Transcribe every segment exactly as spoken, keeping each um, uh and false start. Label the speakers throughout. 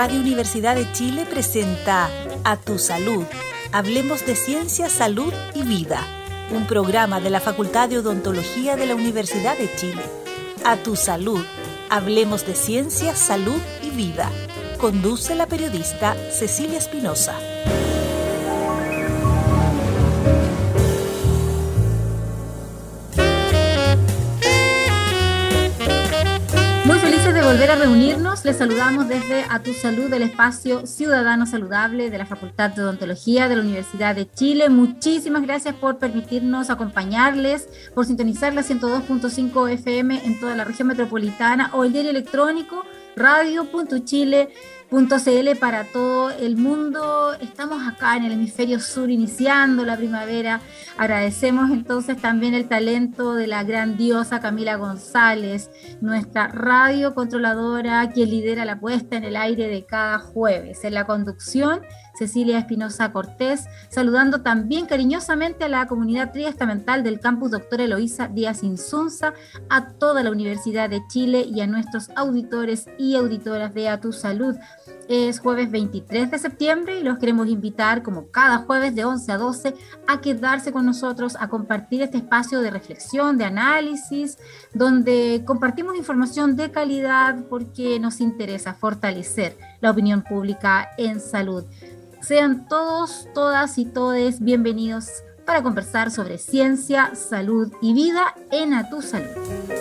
Speaker 1: Radio Universidad de Chile presenta A Tu Salud. Hablemos de ciencia, salud y vida. Un programa de la Facultad de Odontología de la Universidad de Chile. A Tu Salud. Hablemos de ciencia, salud y vida. Conduce la periodista Cecilia Espinosa.
Speaker 2: Muy felices de volver a reunirnos. Les saludamos desde A Tu Salud, el espacio ciudadano saludable de la Facultad de Odontología de la Universidad de Chile. Muchísimas gracias por permitirnos acompañarles, por sintonizar la ciento dos punto cinco F M en toda la región metropolitana o el diario electrónico radio punto chile punto c l para todo el mundo. Estamos acá en el hemisferio sur iniciando la primavera. Agradecemos entonces también el talento de la grandiosa Camila González, nuestra radio controladora, quien lidera la puesta en el aire de cada jueves. En la conducción, Cecilia Espinosa Cortés, saludando también cariñosamente a la comunidad triestamental del campus Doctora Eloísa Díaz Insunza, a toda la Universidad de Chile y a nuestros auditores y auditoras de A Tu Salud. Es jueves veintitrés de septiembre y los queremos invitar, como cada jueves de once a doce, a quedarse con nosotros, a compartir este espacio de reflexión, de análisis, donde compartimos información de calidad porque nos interesa fortalecer la opinión pública en salud. Sean todos, todas y todes bienvenidos para conversar sobre ciencia, salud y vida en A Tu Salud.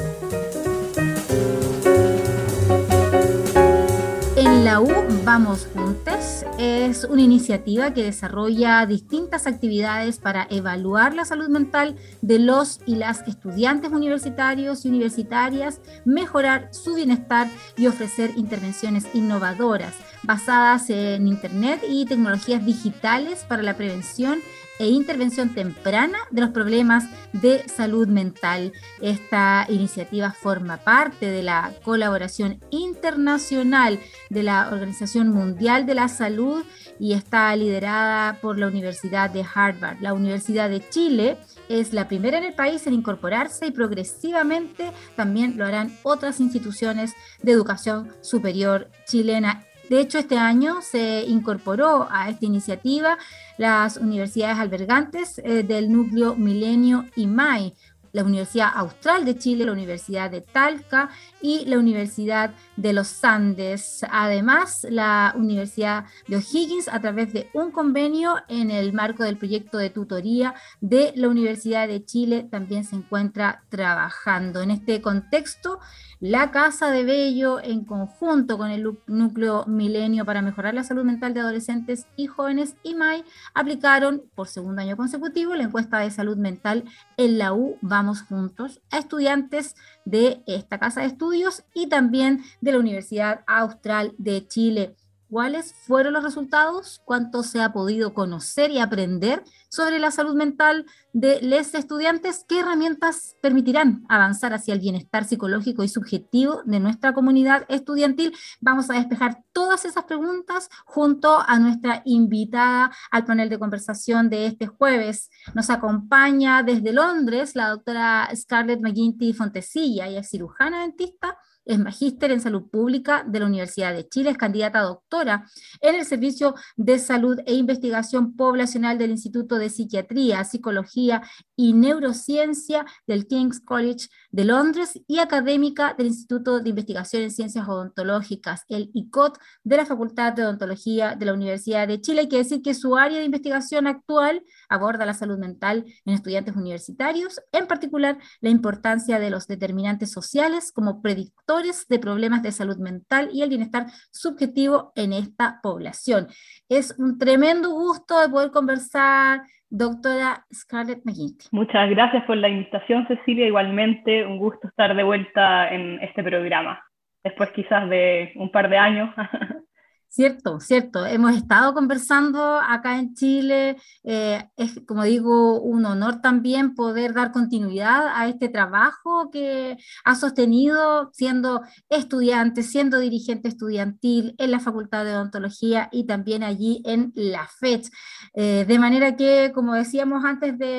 Speaker 2: En la U Vamos Juntos es una iniciativa que desarrolla distintas actividades para evaluar la salud mental de los y las estudiantes universitarios y universitarias, mejorar su bienestar y ofrecer intervenciones innovadoras basadas en Internet y tecnologías digitales para la prevención e intervención temprana de los problemas de salud mental. Esta iniciativa forma parte de la colaboración internacional de la Organización Mundial de la Salud y está liderada por la Universidad de Harvard. La Universidad de Chile es la primera en el país en incorporarse y progresivamente también lo harán otras instituciones de educación superior chilena. De hecho, este año se incorporó a esta iniciativa las universidades albergantes eh, del núcleo Milenio I M A I, la Universidad Austral de Chile, la Universidad de Talca y la Universidad de los Andes. Además, la Universidad de O'Higgins, a través de un convenio en el marco del proyecto de tutoría de la Universidad de Chile, también se encuentra trabajando. En este contexto, la Casa de Bello, en conjunto con el Núcleo Milenio para mejorar la salud mental de adolescentes y jóvenes I M A I, aplicaron por segundo año consecutivo la encuesta de salud mental en la U Vamos Juntos a estudiantes de esta casa de estudios y también de la Universidad Austral de Chile. ¿Cuáles fueron los resultados? ¿Cuánto se ha podido conocer y aprender sobre la salud mental de los estudiantes? ¿Qué herramientas permitirán avanzar hacia el bienestar psicológico y subjetivo de nuestra comunidad estudiantil? Vamos a despejar todas esas preguntas junto a nuestra invitada al panel de conversación de este jueves. Nos acompaña desde Londres la doctora Scarlett McGuinty Fontecilla. Ella es cirujana dentista, es magíster en salud pública de la Universidad de Chile, es candidata a doctora en el Servicio de Salud e Investigación Poblacional del Instituto de Psiquiatría, Psicología y Neurociencia del King's College de Londres y académica del Instituto de Investigación en Ciencias Odontológicas, el I C O T, de la Facultad de Odontología de la Universidad de Chile. Hay que decir que su área de investigación actual aborda la salud mental en estudiantes universitarios, en particular la importancia de los determinantes sociales como predictores de problemas de salud mental y el bienestar subjetivo en esta población. Es un tremendo gusto de poder conversar, doctora Scarlett McGuinty.
Speaker 3: Muchas gracias por la invitación, Cecilia. Igualmente, un gusto estar de vuelta en este programa, después quizás de un par de años.
Speaker 2: Cierto, cierto. Hemos estado conversando acá en Chile. Eh, es, como digo, un honor también poder dar continuidad a este trabajo que ha sostenido siendo estudiante, siendo dirigente estudiantil en la Facultad de Odontología y también allí en la F E C H. Eh, de manera que, como decíamos antes de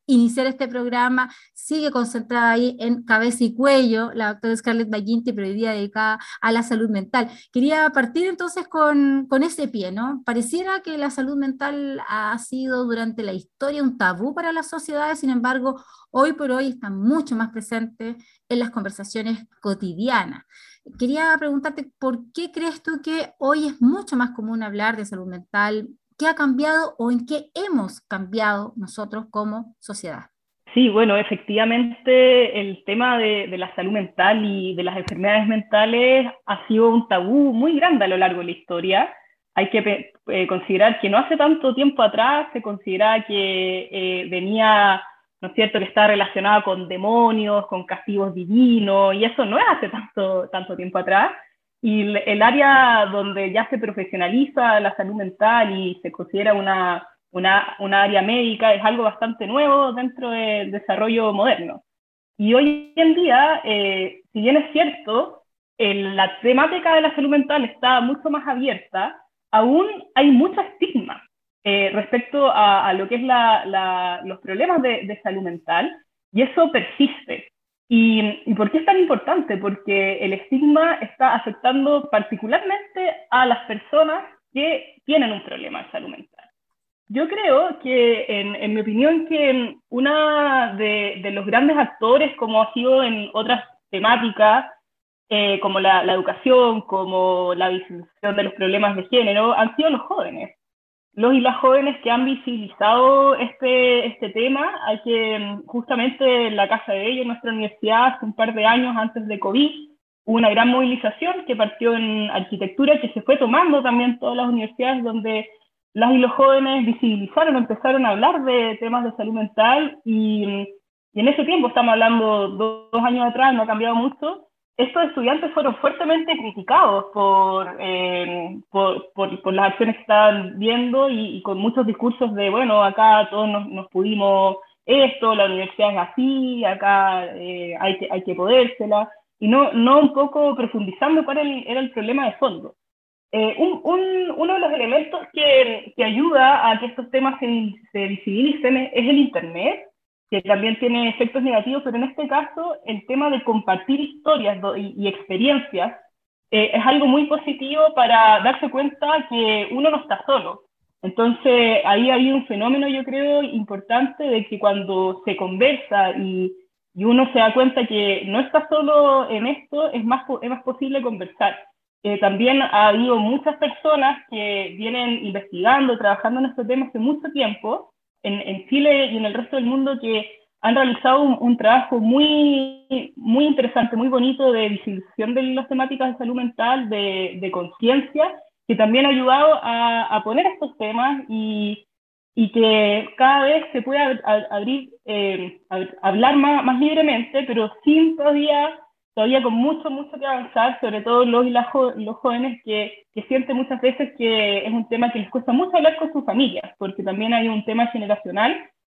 Speaker 2: iniciar este programa, sigue concentrada ahí en cabeza y cuello, la doctora Scarlett McGuinty, pero hoy día dedicada a la salud mental. Quería partir entonces con, con ese pie, ¿no? Pareciera que la salud mental ha sido durante la historia un tabú para las sociedades, sin embargo, hoy por hoy está mucho más presente en las conversaciones cotidianas. Quería preguntarte, ¿por qué crees tú que hoy es mucho más común hablar de salud mental? ¿Qué ha cambiado o en qué hemos cambiado nosotros como sociedad?
Speaker 3: Sí, bueno, efectivamente el tema de, de la salud mental y de las enfermedades mentales ha sido un tabú muy grande a lo largo de la historia. Hay que eh, considerar que no hace tanto tiempo atrás se consideraba que eh, venía, ¿no es cierto?, que está relacionada con demonios, con castigos divinos, y eso no es hace tanto, tanto tiempo atrás. Y el área donde ya se profesionaliza la salud mental y se considera una, una, una área médica es algo bastante nuevo dentro del desarrollo moderno. Y hoy en día, eh, si bien es cierto, el, la temática de la salud mental está mucho más abierta, aún hay mucho estigma eh, respecto a, a lo que es la, la, los problemas de, de salud mental, y eso persiste. ¿Y, ¿Y por qué es tan importante? Porque el estigma está afectando particularmente a las personas que tienen un problema de salud mental. Yo creo que, en, en mi opinión, que uno de, de los grandes actores, como ha sido en otras temáticas, eh, como la, la educación, como la visibilización de los problemas de género, han sido los jóvenes. Los y las jóvenes que han visibilizado este, este tema. Hay que, justamente en la Casa de Bello, en nuestra universidad, hace un par de años antes de COVID, hubo una gran movilización que partió en arquitectura, que se fue tomando también todas las universidades, donde las y los jóvenes visibilizaron, empezaron a hablar de temas de salud mental, y, y en ese tiempo, estamos hablando dos, dos años atrás, no ha cambiado mucho. Estos estudiantes fueron fuertemente criticados por, eh, por, por, por las acciones que estaban viendo, y, y con muchos discursos de, bueno, acá todos nos, nos pudimos esto, la universidad es así, acá eh, hay, que, hay que podérsela, y no, no un poco profundizando cuál era el, era el problema de fondo. Eh, un, un, uno de los elementos que, que ayuda a que estos temas se, se visibilicen es el Internet, que también tiene efectos negativos, pero en este caso el tema de compartir historias y, y experiencias eh, es algo muy positivo para darse cuenta que uno no está solo. Entonces ahí hay un fenómeno, yo creo, importante, de que cuando se conversa y, y uno se da cuenta que no está solo en esto, es más, es más posible conversar. Eh, también ha habido muchas personas que vienen investigando, trabajando en este tema hace mucho tiempo, En, en Chile y en el resto del mundo, que han realizado un, un trabajo muy, muy interesante, muy bonito, de visibilización de las temáticas de salud mental, de, de conciencia, que también ha ayudado a, a poner estos temas, y, y que cada vez se pueda abrir, eh, hablar más, más libremente, pero sin todavía, todavía con mucho, mucho que avanzar, sobre todo los y las jo los jóvenes que, que sienten muchas veces que es un tema que les cuesta mucho hablar con sus familias, porque también hay un tema generacional,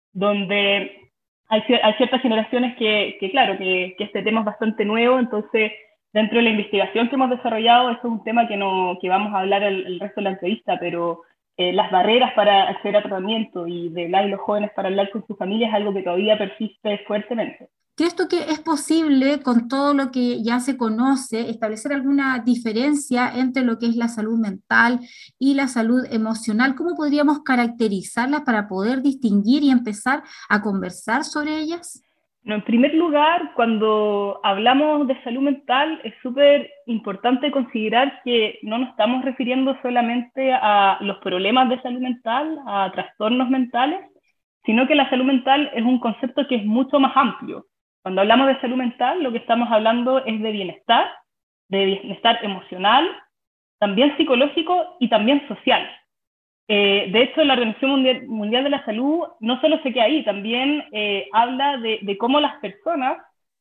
Speaker 3: donde hay, hay ciertas generaciones que, que claro, que, que este tema es bastante nuevo. Entonces, dentro de la investigación que hemos desarrollado, eso es un tema que, no, que vamos a hablar el, el resto de la entrevista, pero eh, las barreras para acceder a tratamiento y de las y los jóvenes para hablar con sus familias es algo que todavía persiste fuertemente.
Speaker 2: ¿Crees tú que es posible, con todo lo que ya se conoce, establecer alguna diferencia entre lo que es la salud mental y la salud emocional? ¿Cómo podríamos caracterizarlas para poder distinguir y empezar a conversar sobre ellas?
Speaker 3: No, en primer lugar, cuando hablamos de salud mental, es súper importante considerar que no nos estamos refiriendo solamente a los problemas de salud mental, a trastornos mentales, sino que la salud mental es un concepto que es mucho más amplio. Cuando hablamos de salud mental, lo que estamos hablando es de bienestar, de bienestar emocional, también psicológico y también social. Eh, de hecho, la Organización Mundial, Mundial de la Salud no solo se queda ahí, también eh, habla de, de cómo las personas,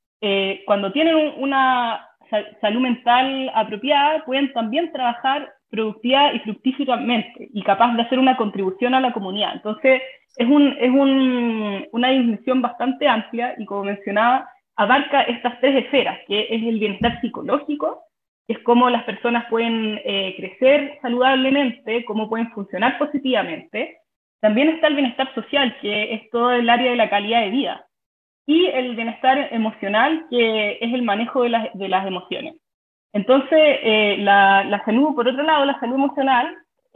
Speaker 3: eh, cuando tienen un, una salud mental apropiada, pueden también trabajar productiva y fructíferamente y capaz de hacer una contribución a la comunidad. Entonces, es, un, es un, una dimensión bastante amplia, y como mencionaba, abarca estas tres esferas, que es el bienestar psicológico, que es cómo las personas pueden eh, crecer saludablemente, cómo pueden funcionar positivamente. También está el bienestar social, que es todo el área de la calidad de vida. Y el bienestar emocional, que es el manejo de las, de las emociones. Entonces, eh, la, la salud, por otro lado, la salud emocional,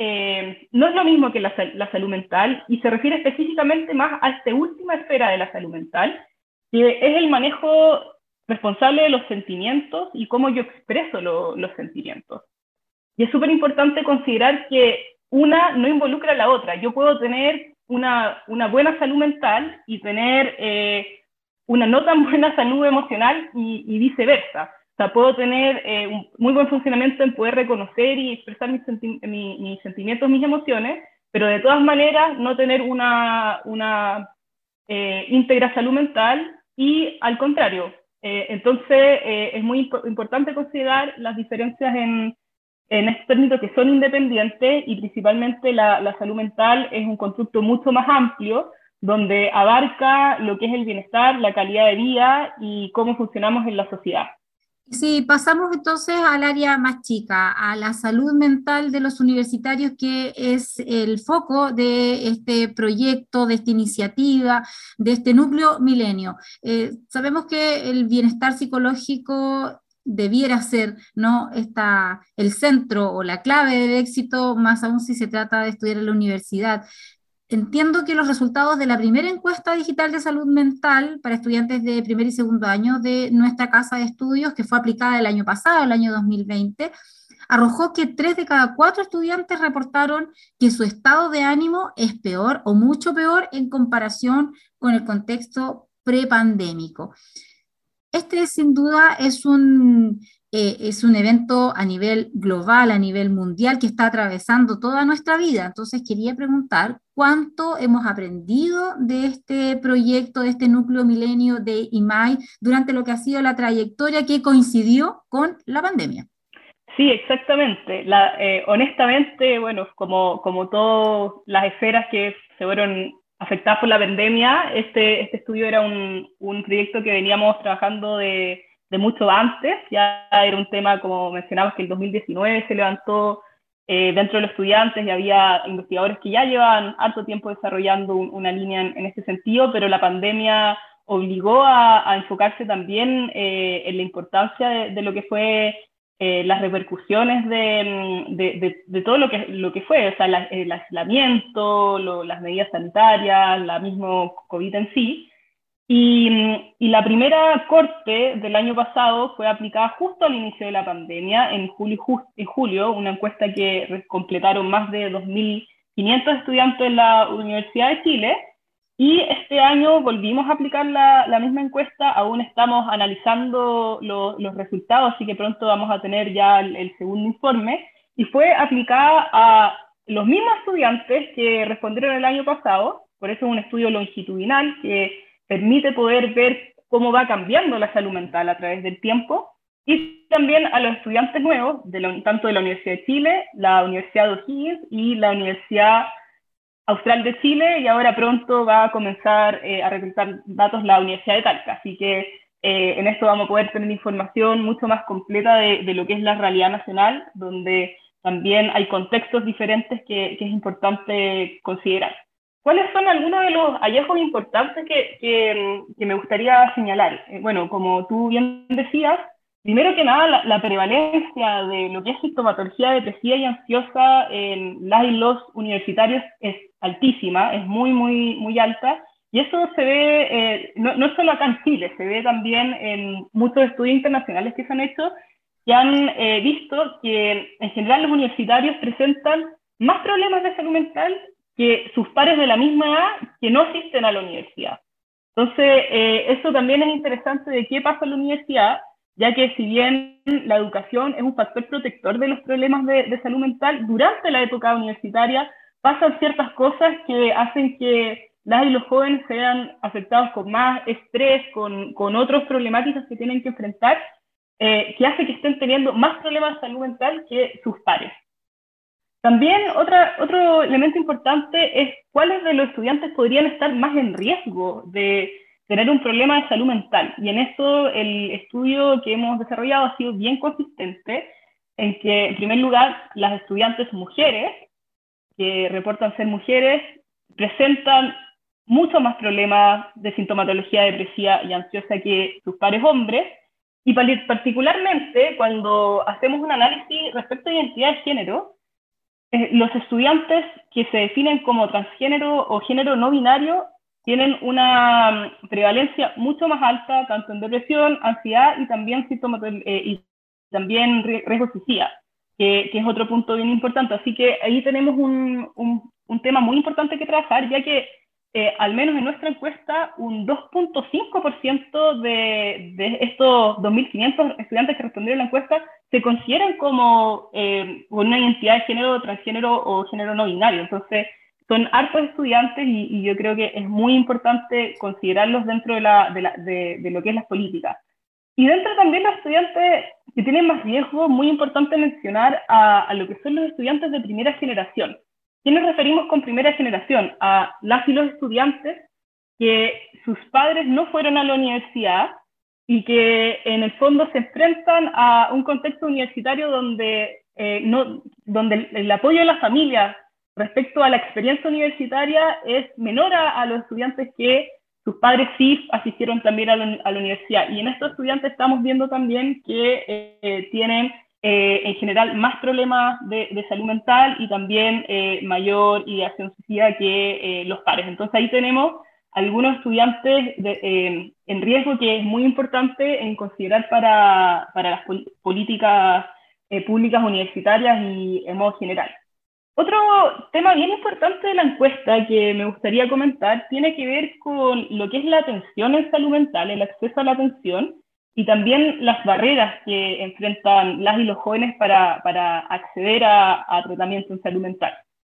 Speaker 3: eh, no es lo mismo que la, la salud mental, y se refiere específicamente más a esta última esfera de la salud mental, que es el manejo responsable de los sentimientos y cómo yo expreso lo, los sentimientos. Y es súper importante considerar que una no involucra a la otra. Yo puedo tener una, una buena salud mental y tener eh, una no tan buena salud emocional y, y viceversa. O sea, puedo tener eh, un muy buen funcionamiento en poder reconocer y expresar mis, senti mi, mis sentimientos, mis emociones, pero de todas maneras no tener una, una eh, íntegra salud mental y al contrario. Eh, entonces, eh, es muy imp importante considerar las diferencias en, en estos términos que son independientes, y principalmente la, la salud mental es un constructo mucho más amplio, donde abarca lo que es el bienestar, la calidad de vida y cómo funcionamos en la sociedad.
Speaker 2: Si pasamos entonces al área más chica, a la salud mental de los universitarios, que es el foco de este proyecto, de esta iniciativa, de este núcleo milenio. Eh, sabemos que el bienestar psicológico debiera ser, ¿no?, esta, el centro o la clave del éxito, más aún si se trata de estudiar en la universidad. Entiendo que los resultados de la primera encuesta digital de salud mental para estudiantes de primer y segundo año de nuestra casa de estudios, que fue aplicada el año pasado, el año dos mil veinte, arrojó que tres de cada cuatro estudiantes reportaron que su estado de ánimo es peor o mucho peor en comparación con el contexto prepandémico. Este sin duda es un, eh, es un evento a nivel global, a nivel mundial, que está atravesando toda nuestra vida. Entonces quería preguntar cuánto hemos aprendido de este proyecto, de este núcleo milenio de I M A I durante lo que ha sido la trayectoria que coincidió con la pandemia.
Speaker 3: Sí, exactamente. La, eh, honestamente, bueno, como, como todas las esferas que se fueron afectadas por la pandemia, este, este estudio era un, un proyecto que veníamos trabajando de, de mucho antes. Ya era un tema, como mencionabas, que el dos mil diecinueve se levantó eh, dentro de los estudiantes, y había investigadores que ya llevaban harto tiempo desarrollando un, una línea en, en este sentido, pero la pandemia obligó a, a enfocarse también eh, en la importancia de, de lo que fue Eh, las repercusiones de, de, de, de todo lo que, lo que fue, o sea, la, el aislamiento, lo, las medidas sanitarias, la misma COVID en sí. Y, y la primera corte del año pasado fue aplicada justo al inicio de la pandemia, en julio, just, en julio, una encuesta que completaron más de dos mil quinientos estudiantes en la Universidad de Chile. Y este año volvimos a aplicar la, la misma encuesta, aún estamos analizando lo, los resultados, así que pronto vamos a tener ya el, el segundo informe, y fue aplicada a los mismos estudiantes que respondieron el año pasado. Por eso es un estudio longitudinal que permite poder ver cómo va cambiando la salud mental a través del tiempo, y también a los estudiantes nuevos, de la, tanto de la Universidad de Chile, la Universidad de O'Higgins y la Universidad Austral de Chile, y ahora pronto va a comenzar eh, a reclutar datos la Universidad de Talca. Así que eh, en esto vamos a poder tener información mucho más completa de, de lo que es la realidad nacional, donde también hay contextos diferentes que, que es importante considerar. ¿Cuáles son algunos de los hallazgos importantes que, que, que me gustaría señalar? Eh, bueno, como tú bien decías, primero que nada, la, la prevalencia de lo que es sintomatología depresiva y ansiosa en las y los universitarios es altísima, es muy, muy, muy alta, y eso se ve, eh, no, no solo acá en Chile, se ve también en muchos estudios internacionales que se han hecho, que han eh, visto que en general los universitarios presentan más problemas de salud mental que sus pares de la misma edad que no asisten a la universidad. Entonces, eh, eso también es interesante de qué pasa en la universidad, ya que si bien la educación es un factor protector de los problemas de, de salud mental, durante la época universitaria pasan ciertas cosas que hacen que las y los jóvenes sean afectados con más estrés, con, con otras problemáticas que tienen que enfrentar, eh, que hace que estén teniendo más problemas de salud mental que sus pares. También otra, otro elemento importante es cuáles de los estudiantes podrían estar más en riesgo de tener un problema de salud mental. Y en eso el estudio que hemos desarrollado ha sido bien consistente, en que, en primer lugar, las estudiantes mujeres, que reportan ser mujeres, presentan muchos más problemas de sintomatología depresiva y ansiosa que sus pares hombres, y particularmente cuando hacemos un análisis respecto a identidad de género, eh, los estudiantes que se definen como transgénero o género no binario tienen una prevalencia mucho más alta, tanto en depresión, ansiedad y también sintomatología, eh, y también riesgo suicida, que, que es otro punto bien importante. Así que ahí tenemos un, un, un tema muy importante que trabajar, ya que eh, al menos en nuestra encuesta, un dos punto cinco por ciento de, de estos dos mil quinientos estudiantes que respondieron a la encuesta se consideran como eh, una identidad de género, transgénero o género no binario. Entonces, son hartos estudiantes y, y yo creo que es muy importante considerarlos dentro de, la, de, la, de, de lo que es las políticas. Y dentro también los estudiantes que tienen más riesgo, muy importante mencionar a, a lo que son los estudiantes de primera generación. ¿Qué nos referimos con primera generación? A las y los estudiantes que sus padres no fueron a la universidad y que en el fondo se enfrentan a un contexto universitario donde, eh, no, donde el, el apoyo de la familia respecto a la experiencia universitaria es menor a, a los estudiantes que sus padres sí asistieron también a la, a la universidad. Y en estos estudiantes estamos viendo también que eh, tienen eh, en general más problemas de, de salud mental y también eh, mayor ideación suicida que eh, los pares. Entonces ahí tenemos algunos estudiantes de, eh, en riesgo que es muy importante en considerar para, para las pol políticas eh, públicas universitarias y en modo general. Otro tema bien importante de la encuesta que me gustaría comentar tiene que ver con lo que es la atención en salud mental, el acceso a la atención y también las barreras que enfrentan las y los jóvenes para, para acceder a, a tratamiento en salud mental.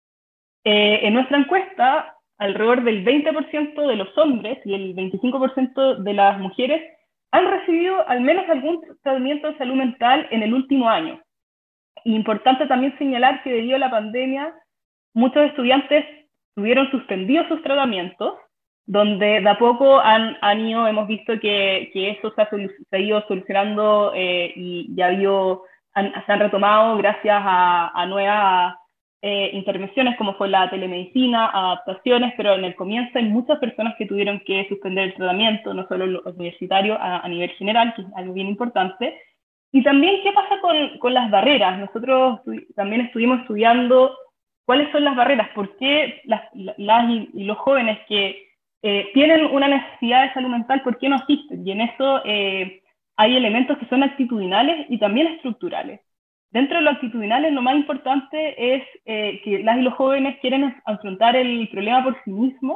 Speaker 3: Eh, en nuestra encuesta, alrededor del veinte por ciento de los hombres y el veinticinco por ciento de las mujeres han recibido al menos algún tratamiento de salud mental en el último año. Importante también señalar que debido a la pandemia, muchos estudiantes tuvieron suspendidos sus tratamientos, donde de a poco han, han ido, hemos visto que, que eso se ha, se ha ido solucionando eh, y ya habido, han, se han retomado gracias a, a nuevas eh, intervenciones como fue la telemedicina, adaptaciones, pero en el comienzo hay muchas personas que tuvieron que suspender el tratamiento, no solo los universitarios a, a nivel general, que es algo bien importante. Y también, ¿qué pasa con, con las barreras? Nosotros también estuvimos estudiando cuáles son las barreras, por qué las, las y, y los jóvenes que eh, tienen una necesidad de salud mental, ¿por qué no asisten? Y en eso eh, hay elementos que son actitudinales y también estructurales. Dentro de lo actitudinales, lo más importante es eh, que las y los jóvenes quieren afrontar el problema por sí mismos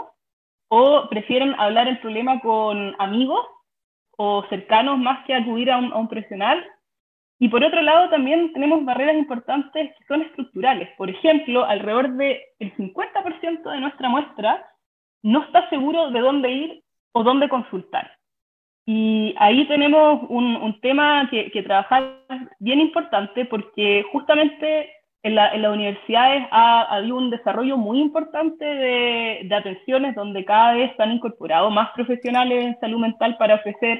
Speaker 3: o prefieren hablar el problema con amigos o cercanos más que acudir a un, a un profesional. Y por otro lado, también tenemos barreras importantes que son estructurales. Por ejemplo, alrededor del cincuenta por ciento de nuestra muestra no está seguro de dónde ir o dónde consultar. Y ahí tenemos un, un tema que, que trabajar bien importante porque justamente en, la, en las universidades ha, ha habido un desarrollo muy importante de, de atenciones donde cada vez se han incorporado más profesionales en salud mental para ofrecer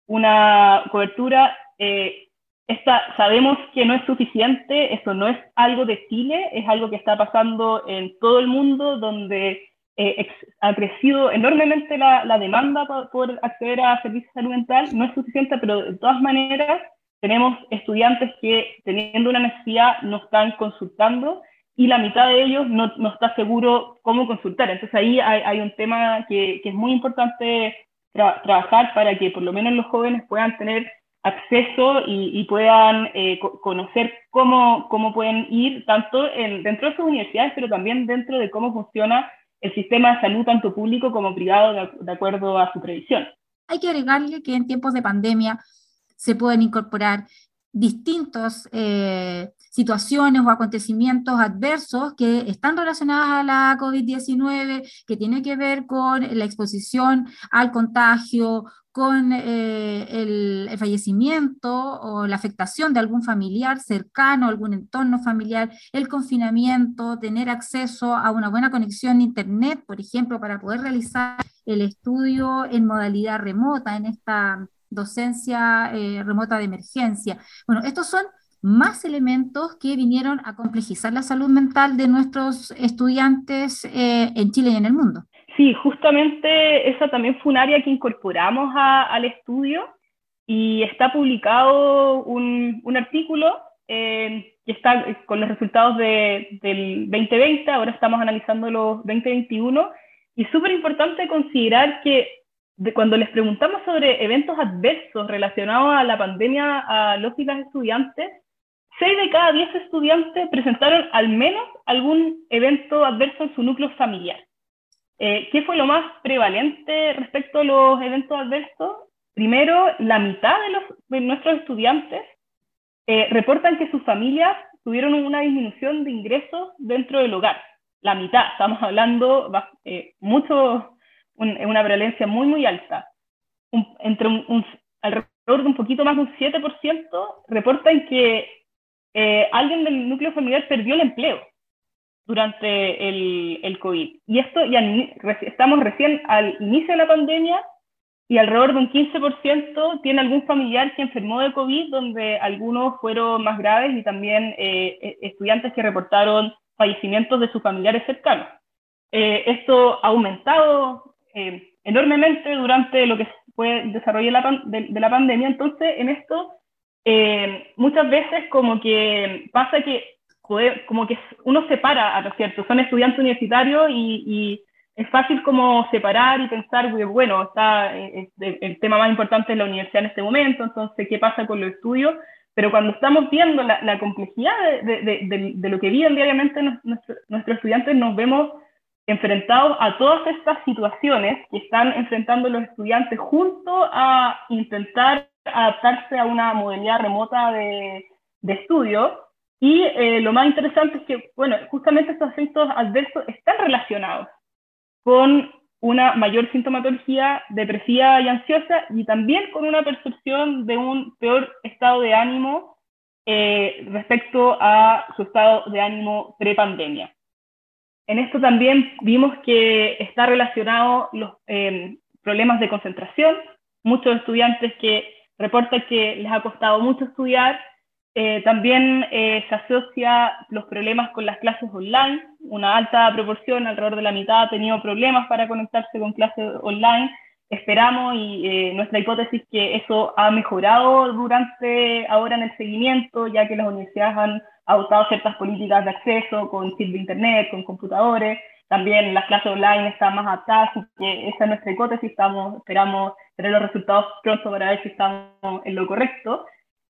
Speaker 3: una cobertura. Eh, esta, sabemos que no es suficiente, esto no es algo de Chile, es algo que está pasando en todo el mundo, donde eh, ex, ha crecido enormemente la, la demanda por, por acceder a servicios de salud mental. No es suficiente, pero de todas maneras tenemos estudiantes que teniendo una necesidad no están consultando y la mitad de ellos no, no está seguro cómo consultar. Entonces ahí hay, hay un tema que, que es muy importante tra trabajar para que por lo menos los jóvenes puedan tener acceso y, y puedan eh, co conocer cómo, cómo pueden ir tanto en, dentro de sus universidades, pero también dentro de cómo funciona el sistema de salud, tanto público como privado, de, de acuerdo a su previsión.
Speaker 2: Hay que agregarle que en tiempos de pandemia se pueden incorporar distintas eh, situaciones o acontecimientos adversos que están relacionados a la COVID diecinueve, que tiene que ver con la exposición al contagio, con eh, el, el fallecimiento o la afectación de algún familiar cercano, algún entorno familiar, el confinamiento, tener acceso a una buena conexión a internet, por ejemplo, para poder realizar el estudio en modalidad remota, en esta docencia eh, remota de emergencia. Bueno, estos son más elementos que vinieron a complejizar la salud mental de nuestros estudiantes eh, en Chile y en el mundo.
Speaker 3: Sí, justamente esa también fue un área que incorporamos a, al estudio y está publicado un, un artículo eh, que está con los resultados de, del veinte veinte, ahora estamos analizando los veinte veintiuno, y súper importante considerar que de cuando les preguntamos sobre eventos adversos relacionados a la pandemia a los y las estudiantes, seis de cada diez estudiantes presentaron al menos algún evento adverso en su núcleo familiar. Eh, ¿Qué fue lo más prevalente respecto a los eventos adversos? Primero, la mitad de, los, de nuestros estudiantes eh, reportan que sus familias tuvieron una disminución de ingresos dentro del hogar. La mitad, estamos hablando eh, mucho, un, una prevalencia muy, muy alta. Un, entre un, un, alrededor de un poquito más de un siete por ciento reportan que eh, alguien del núcleo familiar perdió el empleo durante el, el COVID. Y esto ya estamos recién al inicio de la pandemia y alrededor de un quince por ciento tiene algún familiar que enfermó de COVID, donde algunos fueron más graves y también eh, estudiantes que reportaron fallecimientos de sus familiares cercanos. Eh, esto ha aumentado eh, enormemente durante lo que fue el desarrollo de la, de, de la pandemia. Entonces, en esto, eh, muchas veces como que pasa que como que uno separa, ¿no es cierto? Son estudiantes universitarios y, y es fácil como separar y pensar, bueno, está el, el tema más importante es la universidad en este momento, entonces, ¿qué pasa con los estudios? Pero cuando estamos viendo la, la complejidad de, de, de, de lo que viven diariamente nuestro, nuestros estudiantes, nos vemos enfrentados a todas estas situaciones que están enfrentando los estudiantes junto a intentar adaptarse a una modalidad remota de, de estudio. Y eh, lo más interesante es que, bueno, justamente estos efectos adversos están relacionados con una mayor sintomatología depresiva y ansiosa y también con una percepción de un peor estado de ánimo eh, respecto a su estado de ánimo pre-pandemia. En esto también vimos que está relacionado los eh, problemas de concentración, muchos estudiantes que reportan que les ha costado mucho estudiar. Eh, también eh, se asocia los problemas con las clases online. Una alta proporción, alrededor de la mitad, ha tenido problemas para conectarse con clases online. Esperamos y eh, nuestra hipótesis que eso ha mejorado durante ahora en el seguimiento, ya que las universidades han adoptado ciertas políticas de acceso con chip de internet, con computadores. También las clases online están más adaptadas, así que esa es nuestra hipótesis. Estamos, esperamos tener los resultados pronto para ver si estamos en lo correcto.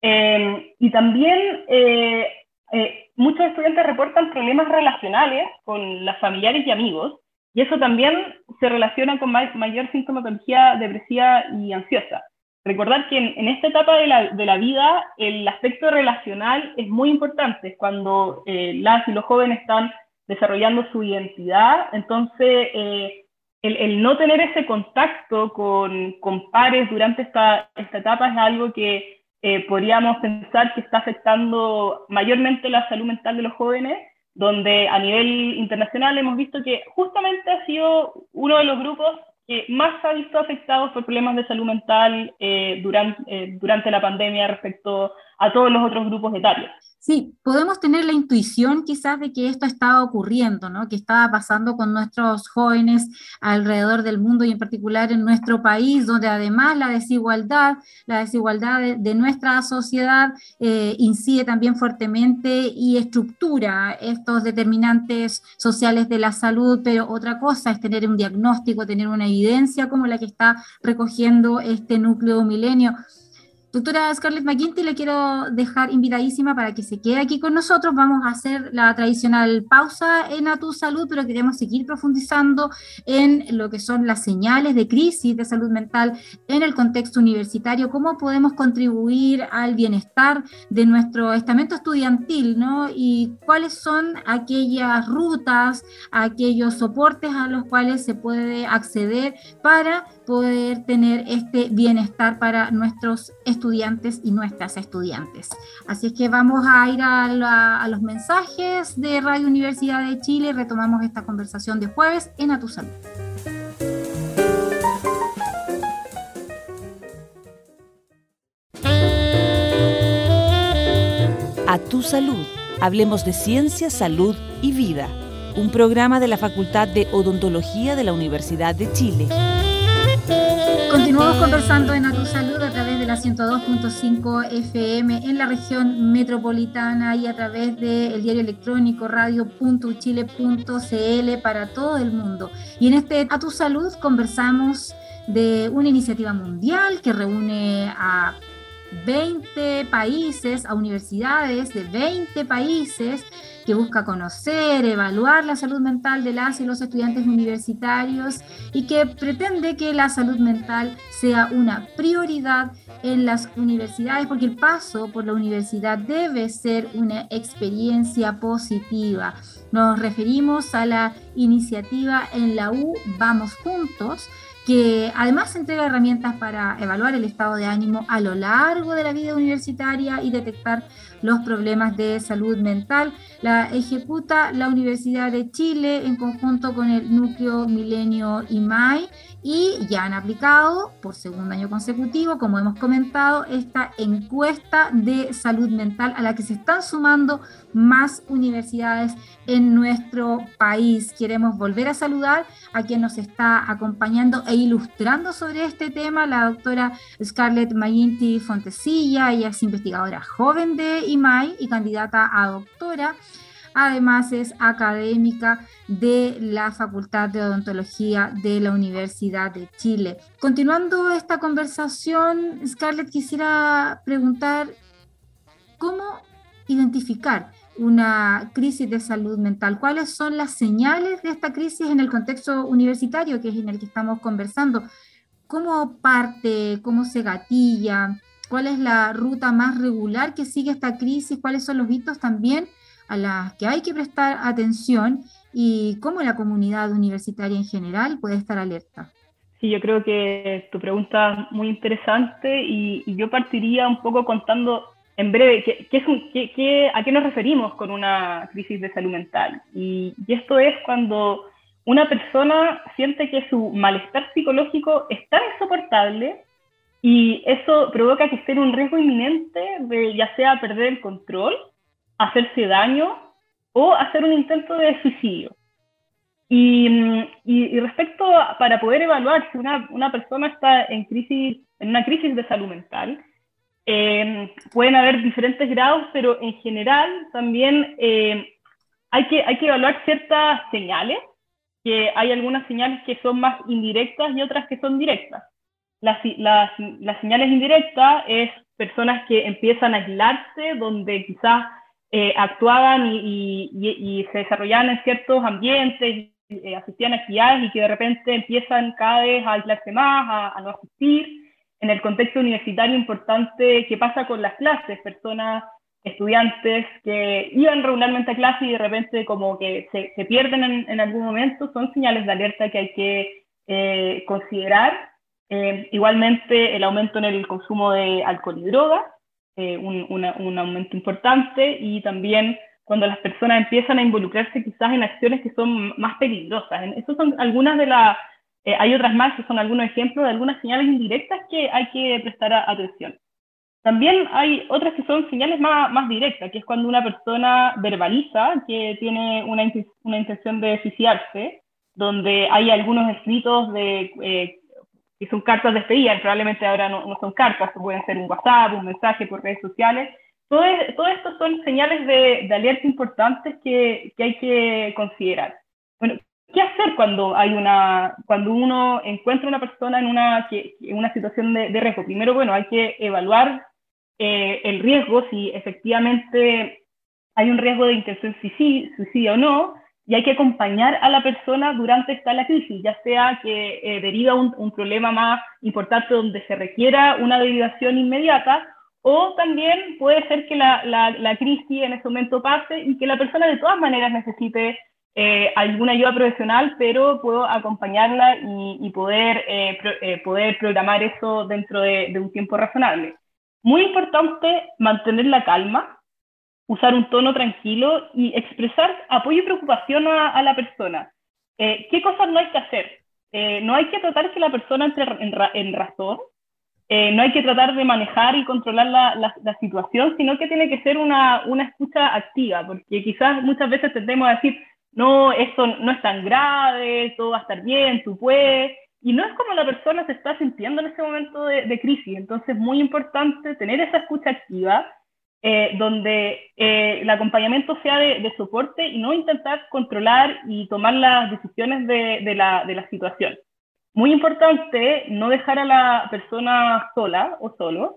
Speaker 3: Eh, y también eh, eh, muchos estudiantes reportan problemas relacionales con las familiares y amigos, y eso también se relaciona con ma mayor sintomatología depresiva y ansiosa. Recordar que en, en esta etapa de la, de la vida el aspecto relacional es muy importante, cuando eh, las y los jóvenes están desarrollando su identidad. Entonces eh, el, el no tener ese contacto con, con pares durante esta, esta etapa es algo que Eh, podríamos pensar que está afectando mayormente la salud mental de los jóvenes, donde a nivel internacional hemos visto que justamente ha sido uno de los grupos que más ha visto afectados por problemas de salud mental eh, durante, eh, durante la pandemia respecto a todos los otros grupos etarios.
Speaker 2: Sí, podemos tener la intuición quizás de que esto estaba ocurriendo, ¿no? Que estaba pasando con nuestros jóvenes alrededor del mundo y en particular en nuestro país, donde además la desigualdad, la desigualdad de, de nuestra sociedad eh, incide también fuertemente y estructura estos determinantes sociales de la salud, pero otra cosa es tener un diagnóstico, tener una evidencia como la que está recogiendo este núcleo Milenio. Doctora Scarlett McGuinty, le quiero dejar invitadísima para que se quede aquí con nosotros. Vamos a hacer la tradicional pausa en A Tu Salud, pero queremos seguir profundizando en lo que son las señales de crisis de salud mental en el contexto universitario, cómo podemos contribuir al bienestar de nuestro estamento estudiantil, ¿no? Y cuáles son aquellas rutas, aquellos soportes a los cuales se puede acceder para poder tener este bienestar para nuestros estudiantes y nuestras estudiantes. Así es que vamos a ir a, la, a los mensajes de Radio Universidad de Chile y retomamos esta conversación de jueves en A Tu Salud.
Speaker 1: A tu salud. Hablemos de ciencia, salud y vida. Un programa de la Facultad de Odontología de la Universidad de Chile.
Speaker 2: Continuamos conversando en A Tu Salud a través de la ciento dos punto cinco F M en la región metropolitana y a través del diario electrónico radio punto u chile punto c l para todo el mundo. Y en este A Tu Salud conversamos de una iniciativa mundial que reúne a veinte países, a universidades de veinte países, que busca conocer, evaluar la salud mental de las y los estudiantes universitarios y que pretende que la salud mental sea una prioridad en las universidades, porque el paso por la universidad debe ser una experiencia positiva. Nos referimos a la iniciativa En la U Vamos Juntos, que además entrega herramientas para evaluar el estado de ánimo a lo largo de la vida universitaria y detectar los problemas de salud mental. La ejecuta la Universidad de Chile en conjunto con el Núcleo Milenio I M A I y ya han aplicado por segundo año consecutivo, como hemos comentado, esta encuesta de salud mental a la que se están sumando más universidades en nuestro país. Queremos volver a saludar a quien nos está acompañando e ilustrando sobre este tema, la doctora Scarlett Mayinti Fontecilla. Ella es investigadora joven de I M A I y candidata a doctora. Además es académica de la Facultad de Odontología de la Universidad de Chile. Continuando esta conversación, Scarlett, quisiera preguntar cómo identificar una crisis de salud mental. ¿Cuáles son las señales de esta crisis en el contexto universitario, que es en el que estamos conversando? ¿Cómo parte? ¿Cómo se gatilla? ¿Cuál es la ruta más regular que sigue esta crisis? ¿Cuáles son los hitos también a las que hay que prestar atención? ¿Y cómo la comunidad universitaria en general puede estar alerta?
Speaker 3: Sí, yo creo que tu pregunta es muy interesante y, y yo partiría un poco contando en breve qué, qué es un, qué, qué, a qué nos referimos con una crisis de salud mental. Y, y esto es cuando una persona siente que su malestar psicológico es tan insoportable y eso provoca que esté en un riesgo inminente de ya sea perder el control, hacerse daño o hacer un intento de suicidio. Y, y, y respecto a, para poder evaluar si una, una persona está en, crisis, en una crisis de salud mental, eh, pueden haber diferentes grados, pero en general también eh, hay, que, hay que evaluar ciertas señales, que hay algunas señales que son más indirectas y otras que son directas. Las, las, las señales indirectas es personas que empiezan a aislarse, donde quizás Eh, actuaban y, y, y se desarrollaban en ciertos ambientes, eh, asistían a actividades y que de repente empiezan cada vez a aislarse más, a, a no asistir. En el contexto universitario importante, ¿qué pasa con las clases? Personas, estudiantes que iban regularmente a clase y de repente como que se, se pierden en, en algún momento, son señales de alerta que hay que eh, considerar. Eh, igualmente el aumento en el consumo de alcohol y drogas, Eh, un, una, un aumento importante, y también cuando las personas empiezan a involucrarse quizás en acciones que son más peligrosas. Esas son algunas de las, eh, hay otras más que son algunos ejemplos de algunas señales indirectas que hay que prestar a, atención. También hay otras que son señales más, más directas, que es cuando una persona verbaliza que tiene una, una intención de suicidarse, donde hay algunos escritos de eh, que son cartas de despedida, probablemente ahora no, no son cartas, pueden ser un WhatsApp, un mensaje por redes sociales. Todo, todo esto son señales de, de alerta importantes que, que hay que considerar. Bueno, ¿qué hacer cuando, hay una, cuando uno encuentra una persona en una, que, en una situación de, de riesgo? Primero, bueno, hay que evaluar eh, el riesgo, si efectivamente hay un riesgo de intención suicidio, suicidio o no, y hay que acompañar a la persona durante esta la crisis, ya sea que eh, deriva un, un problema más importante donde se requiera una derivación inmediata, o también puede ser que la, la, la crisis en ese momento pase y que la persona de todas maneras necesite eh, alguna ayuda profesional, pero puedo acompañarla y, y poder, eh, pro, eh, poder programar eso dentro de, de un tiempo razonable. Muy importante mantener la calma, usar un tono tranquilo y expresar apoyo y preocupación a, a la persona. Eh, ¿Qué cosas no hay que hacer? Eh, no hay que tratar que la persona entre en, ra en razón, eh, no hay que tratar de manejar y controlar la, la, la situación, sino que tiene que ser una, una escucha activa, porque quizás muchas veces tendemos a decir, no, esto no es tan grave, todo va a estar bien, tú puedes, y no es como la persona se está sintiendo en ese momento de, de crisis. Entonces es muy importante tener esa escucha activa, eh, donde eh, el acompañamiento sea de, de soporte y no intentar controlar y tomar las decisiones de, de, la, de la situación. Muy importante no dejar a la persona sola o solo,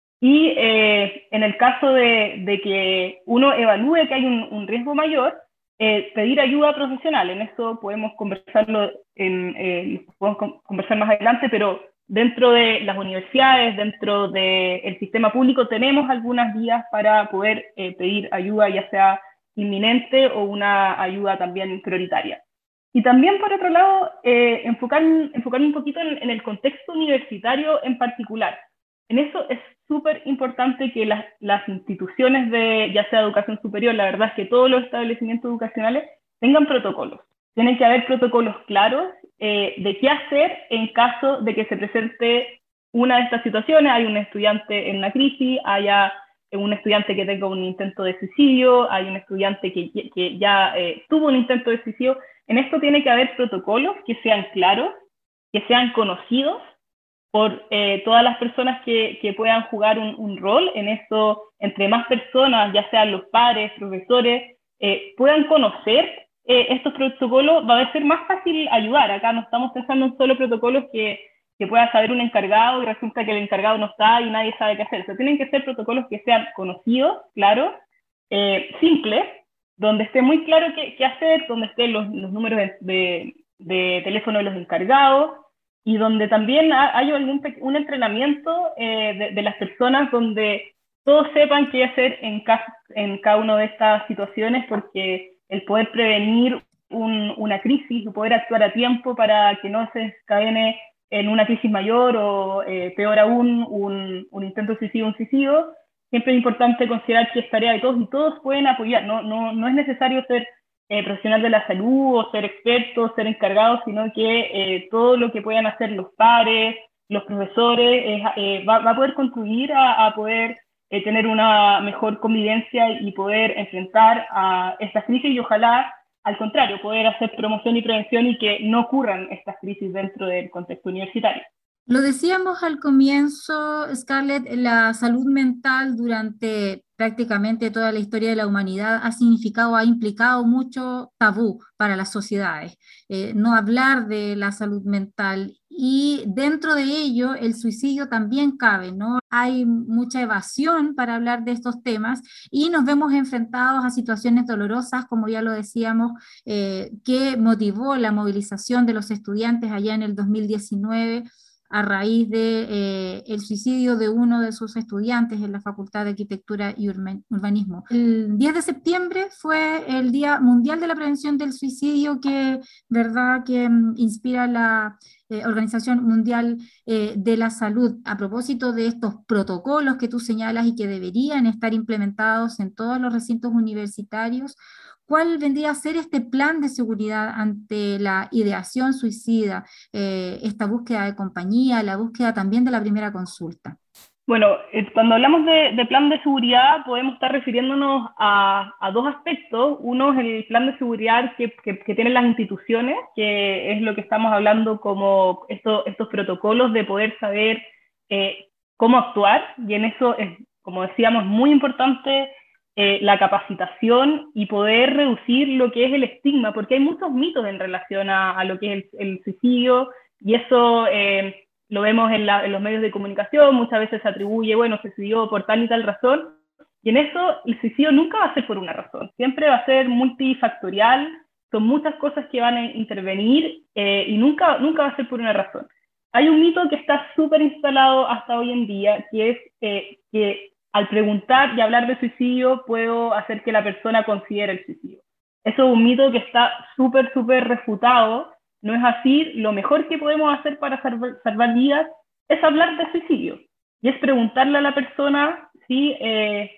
Speaker 3: y eh, en el caso de, de que uno evalúe que hay un, un riesgo mayor, eh, pedir ayuda profesional. En eso podemos conversarlo, en, eh, podemos conversar más adelante, pero dentro de las universidades, dentro del sistema público, tenemos algunas vías para poder eh, pedir ayuda, ya sea inminente o una ayuda también prioritaria. Y también, por otro lado, eh, enfocar, enfocar un poquito en, en el contexto universitario en particular. En eso es súper importante que las, las instituciones de, ya sea educación superior, la verdad es que todos los establecimientos educacionales tengan protocolos. Tienen que haber protocolos claros eh, de qué hacer en caso de que se presente una de estas situaciones. Hay un estudiante en una crisis, haya un estudiante que tenga un intento de suicidio, hay un estudiante que, que ya eh, tuvo un intento de suicidio. En esto tiene que haber protocolos que sean claros, que sean conocidos por eh, todas las personas que, que puedan jugar un, un rol en esto. Entre más personas, ya sean los padres, profesores, eh, puedan conocer eh, estos protocolos, va a ser más fácil ayudar. Acá no estamos pensando en solo protocolos que, que pueda saber un encargado y resulta que el encargado no está y nadie sabe qué hacer. O sea, tienen que ser protocolos que sean conocidos, claros, eh, simples, donde esté muy claro qué, qué hacer, donde estén los, los números de, de, de teléfono de los encargados, y donde también hay algún, un entrenamiento eh, de, de las personas donde todos sepan qué hacer en, ca, en cada una de estas situaciones, porque el poder prevenir un, una crisis, el poder actuar a tiempo para que no se desencadene en una crisis mayor o eh, peor aún, un, un intento de suicidio, un suicidio, siempre es importante considerar que es tarea de todos y todos pueden apoyar. No, no, no es necesario ser Eh, profesional de la salud o ser expertos, ser encargados, sino que eh, todo lo que puedan hacer los pares, los profesores, eh, eh, va, va a poder contribuir a, a poder eh, tener una mejor convivencia y poder enfrentar a estas crisis, y ojalá, al contrario, poder hacer promoción y prevención y que no ocurran estas crisis dentro del contexto universitario.
Speaker 2: Lo decíamos al comienzo, Scarlett, la salud mental durante prácticamente toda la historia de la humanidad ha significado, ha implicado mucho tabú para las sociedades, eh, no hablar de la salud mental, y dentro de ello el suicidio también cabe, ¿no? Hay mucha evasión para hablar de estos temas y nos vemos enfrentados a situaciones dolorosas, como ya lo decíamos, eh, que motivó la movilización de los estudiantes allá en el dos mil diecinueve, a raíz de eh, el suicidio de uno de sus estudiantes en la Facultad de Arquitectura y Urbanismo. El diez de septiembre fue el Día Mundial de la Prevención del Suicidio, que, verdad, que um, inspira la eh, Organización Mundial eh, de la Salud, a propósito de estos protocolos que tú señalas y que deberían estar implementados en todos los recintos universitarios. ¿Cuál vendría a ser este plan de seguridad ante la ideación suicida, eh, esta búsqueda de compañía, la búsqueda también de la primera consulta?
Speaker 3: Bueno, eh, cuando hablamos de, de plan de seguridad podemos estar refiriéndonos a, a dos aspectos. Uno es el plan de seguridad que, que, que tienen las instituciones, que es lo que estamos hablando como esto, estos protocolos de poder saber eh, cómo actuar, y en eso es, como decíamos, muy importante Eh, la capacitación y poder reducir lo que es el estigma, porque hay muchos mitos en relación a, a lo que es el, el suicidio, y eso eh, lo vemos en, la, en los medios de comunicación. Muchas veces se atribuye, bueno, se suicidió por tal y tal razón, y en eso el suicidio nunca va a ser por una razón, siempre va a ser multifactorial, son muchas cosas que van a intervenir eh, y nunca, nunca va a ser por una razón. Hay un mito que está súper instalado hasta hoy en día, que es eh, que al preguntar y hablar de suicidio puedo hacer que la persona considere el suicidio. Eso es un mito que está súper, súper refutado. No es así. Lo mejor que podemos hacer para salvar, salvar vidas es hablar de suicidio. Y es preguntarle a la persona si eh,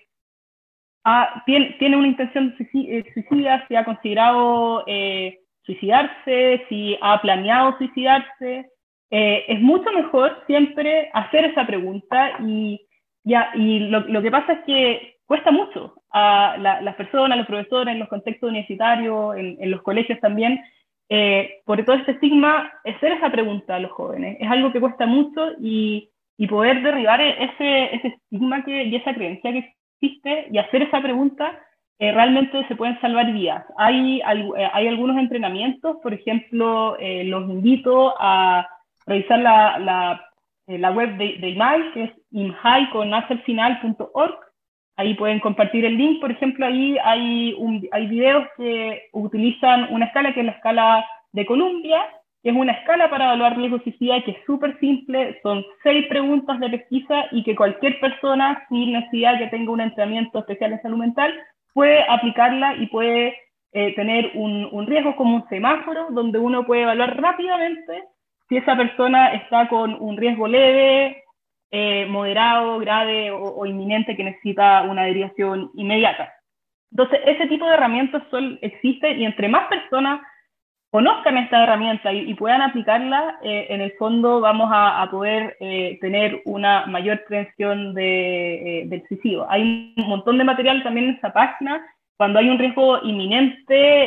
Speaker 3: ha, tiene, tiene una intención suicida, si ha considerado eh, suicidarse, si ha planeado suicidarse. eh, es mucho mejor siempre hacer esa pregunta y, ya, y lo, lo que pasa es que cuesta mucho a la, las personas, los profesores, en los contextos universitarios, en, en los colegios también, eh, por todo este estigma, hacer esa pregunta a los jóvenes. Es algo que cuesta mucho y, y poder derribar ese, ese estigma que, y esa creencia que existe y hacer esa pregunta, eh, realmente se pueden salvar vidas. Hay, hay, hay algunos entrenamientos, por ejemplo, eh, los invito a revisar la, la, eh, la web de, de I M A I, que es imhai con h al final punto org. Ahí pueden compartir el link. Por ejemplo, ahí hay, un, hay videos que utilizan una escala que es la escala de Columbia, que es una escala para evaluar riesgo suicida, que es súper simple. Son seis preguntas de pesquisa y que cualquier persona sin necesidad que tenga un entrenamiento especial en salud mental puede aplicarla y puede eh, tener un, un riesgo como un semáforo, donde uno puede evaluar rápidamente si esa persona está con un riesgo leve, eh, moderado, grave o, o inminente que necesita una derivación inmediata. Entonces, ese tipo de herramientas son, existen y entre más personas conozcan esta herramienta y, y puedan aplicarla, eh, en el fondo vamos a, a poder eh, tener una mayor prevención de, eh, del suicidio. Hay un montón de material también en esa página. Cuando hay un riesgo inminente,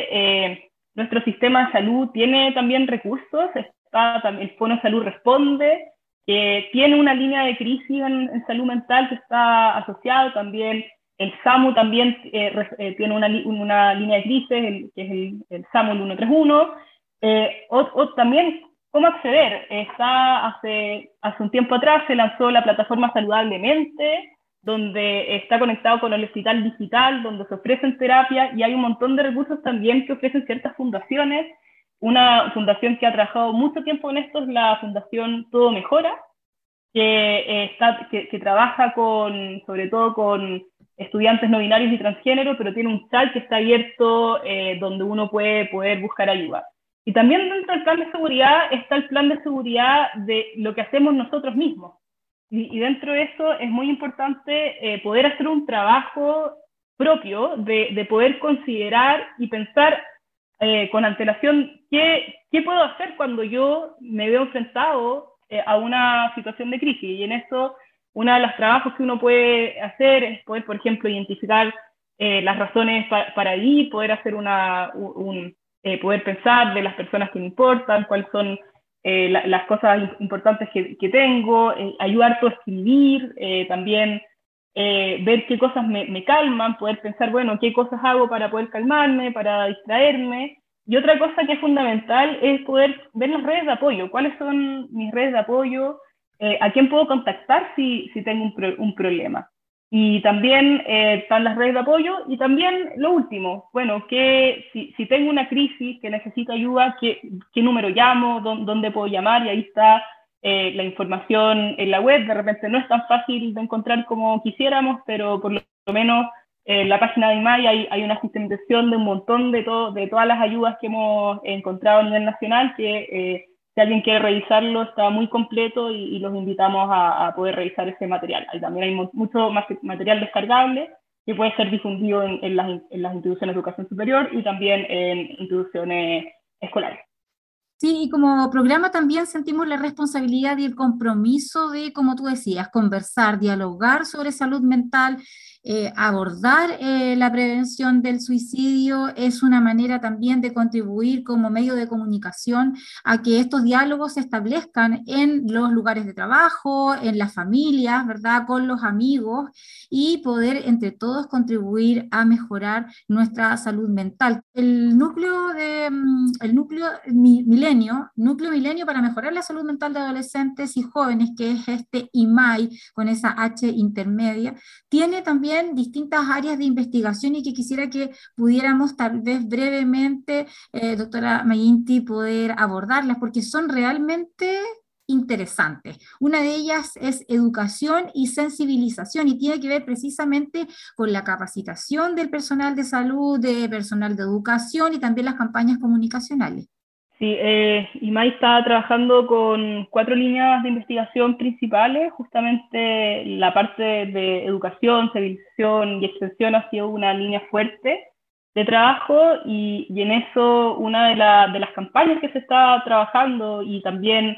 Speaker 3: eh, nuestro sistema de salud tiene también recursos. Está también el Fono Salud Responde, que tiene una línea de crisis en, en salud mental que está asociado también. El SAMU también eh, eh, tiene una, una línea de crisis, el, que es el, el SAMU el ciento treinta y uno. Eh, o, o también, ¿cómo acceder? Está hace, hace un tiempo atrás se lanzó la plataforma Saludablemente, donde está conectado con el hospital digital, donde se ofrecen terapias y hay un montón de recursos también que ofrecen ciertas fundaciones. Una fundación que ha trabajado mucho tiempo en esto es la Fundación Todo Mejora, que, eh, está, que, que trabaja con, sobre todo con estudiantes no binarios y transgénero, pero tiene un chat que está abierto eh, donde uno puede poder buscar ayuda. Y también dentro del plan de seguridad está el plan de seguridad de lo que hacemos nosotros mismos. Y, y dentro de eso es muy importante eh, poder hacer un trabajo propio de, de poder considerar y pensar eh, con antelación qué, qué puedo hacer cuando yo me veo enfrentado eh, a una situación de crisis. Y en eso uno de los trabajos que uno puede hacer es poder, por ejemplo, identificar eh, las razones pa para ir, poder hacer una, un, eh, poder pensar de las personas que me importan, cuáles son eh, la, las cosas importantes que, que tengo, eh, ayudar a escribir, eh, también eh, ver qué cosas me, me calman, poder pensar, bueno, qué cosas hago para poder calmarme, para distraerme. Y otra cosa que es fundamental es poder ver las redes de apoyo, cuáles son mis redes de apoyo, Eh, a quién puedo contactar si, si tengo un, pro, un problema. Y también eh, están las redes de apoyo y también lo último, bueno, que si, si tengo una crisis que necesito ayuda, ¿qué, qué número llamo? Dónde, ¿Dónde puedo llamar? Y ahí está eh, la información en la web. De repente no es tan fácil de encontrar como quisiéramos, pero por lo, lo menos en eh, la página de I M A I hay, hay una sistematización de un montón de, to de todas las ayudas que hemos encontrado a nivel nacional que eh, si alguien quiere revisarlo, está muy completo y, y los invitamos a, a poder revisar ese material. Ahí también hay mucho más material descargable que puede ser difundido en, en, las, en las instituciones de educación superior y también en instituciones escolares.
Speaker 2: Sí, y como programa también sentimos la responsabilidad y el compromiso de, como tú decías, conversar, dialogar sobre salud mental, eh, abordar eh, la prevención del suicidio. Es una manera también de contribuir como medio de comunicación a que estos diálogos se establezcan en los lugares de trabajo, en las familias, ¿verdad?, con los amigos, y poder entre todos contribuir a mejorar nuestra salud mental. El núcleo de, el núcleo milenio, núcleo milenio para mejorar la salud mental de adolescentes y jóvenes, que es este I M A I con esa H intermedia, tiene también distintas áreas de investigación y que quisiera que pudiéramos tal vez brevemente, eh, doctora Mayinti, poder abordarlas, porque son realmente interesantes. Una de ellas es educación y sensibilización y tiene que ver precisamente con la capacitación del personal de salud, de personal de educación y también las campañas comunicacionales.
Speaker 3: Sí, eh, I M A I está trabajando con cuatro líneas de investigación principales. Justamente la parte de educación, sensibilización y extensión ha sido una línea fuerte de trabajo y, y en eso una de, la, de las campañas que se está trabajando y también